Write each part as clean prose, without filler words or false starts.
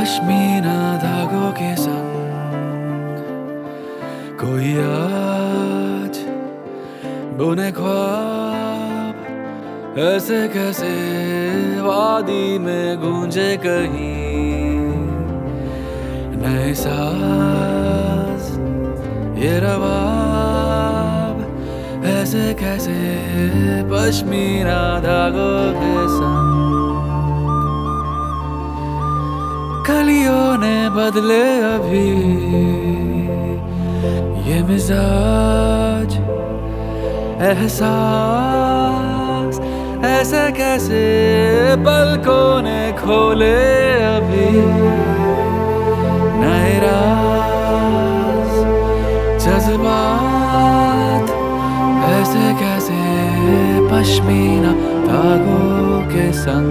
पश्मीना धागों के संग कोई आज बुने ख्वाब ऐसे कैसे वादी में गूंजे कहीं नए साज ये रवाब ऐसे कैसे पश्मीना धागों के संग कलियों ने बदले अभी ये मिजाज एहसास ऐसे कैसे पलकों ने खोले अभी नए राज जज्बात ऐसे कैसे पश्मीना धागों के संग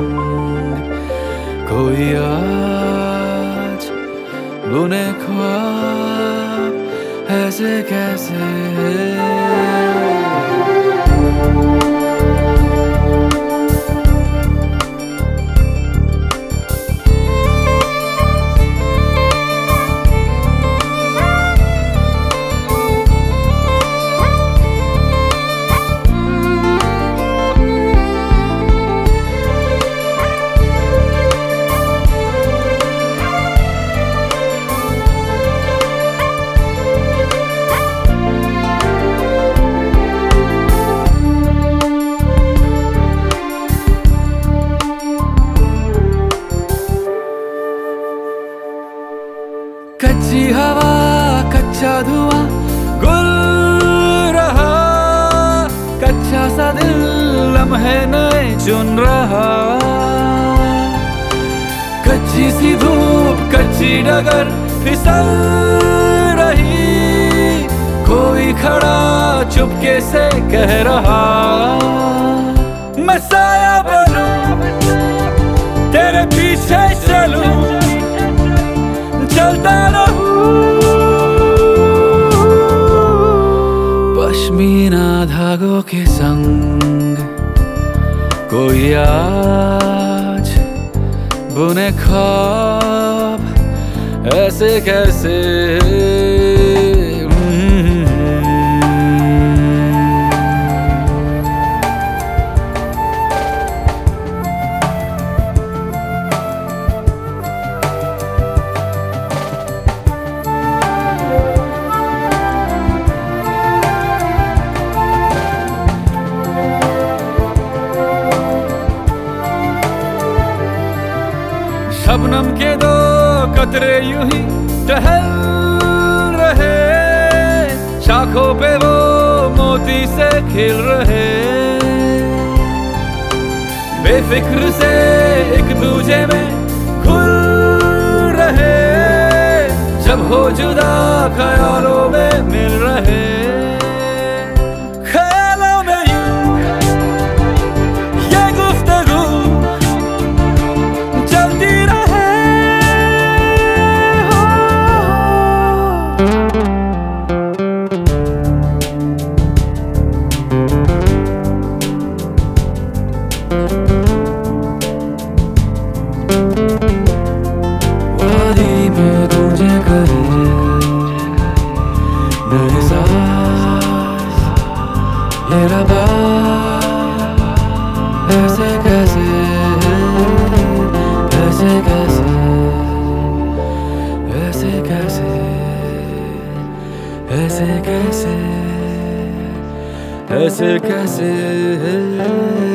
कोई आज बुने ख्वाब ऐसे कैसे कच्ची हवा कच्चा धुआं गुल रहा कच्चा सा दिल लम्हे नए चुन रहा कच्ची सी धूप कच्ची डगर फिसल रही कोई खड़ा चुपके से कह रहा मैं साया बनूं तेरे पीछे चलूं चलता रहूं पश्मीना धागों के संग कोई आज बुने ख्वाब ऐसे कैसे शबनम के दो कतरे यूं ही टहल रहे शाखों पे वो मोती से खिल रहे बेफिक्र से एक दूजे में खुल रहे जब हो जुदा ख्यालों में मिल रहे वादी में गूंजे कहीं नए साज ये रबाब ऐसे कैसे ऐसे कैसे ऐसे कैसे ऐसे कैसे ऐसे कैसे